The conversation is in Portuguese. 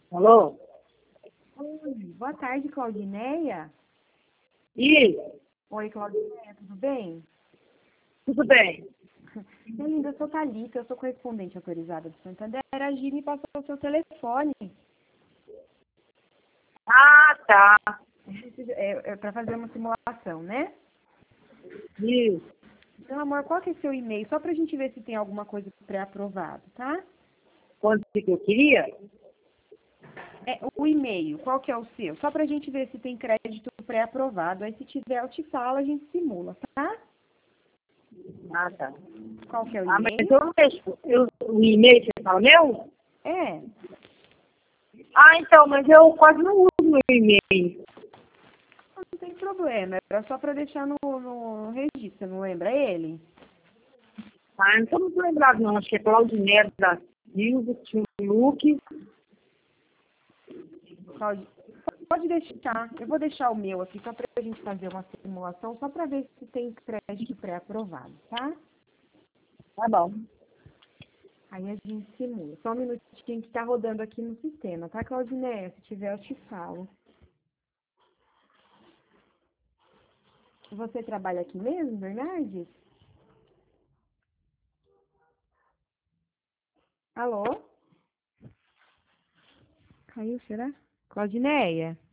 Alô? Oi, boa tarde, Claudineia. Isso, Oi, Claudineia, tudo bem? tudo bem. Minha linda, eu sou Thalita, eu sou correspondente autorizada do Santander. A Gi me passou o seu telefone Ah, tá. para fazer uma simulação, né? Isso. Então, amor, qual que é seu e-mail? Só pra gente ver se tem alguma coisa pré-aprovado, tá? Quanto que eu queria? O e-mail, qual que é o seu? Só pra gente ver se tem crédito pré-aprovado. Aí, se tiver, eu te falo, a gente simula, tá? Ah, tá. Qual que é o Ah, mas e-mail? eu não deixo. O e-mail você fala meu? É, Ah, então, mas eu quase não uso meu e-mail. não tem problema. Era só pra deixar no registro, não lembra ele? Ah, não estou muito lembrado, não. Acho que é Claudinete da Silva, tinha um Luke. Pode, pode deixar. Eu vou deixar o meu aqui só para a gente fazer uma simulação, só para ver se tem crédito pré-aprovado, tá? Tá bom. Aí a gente simula. Só um minutinho que está rodando aqui no sistema, tá, Claudineia? Se tiver, eu te falo. Você trabalha aqui mesmo, Bernardes? Alô? Caiu, será? Claudineia?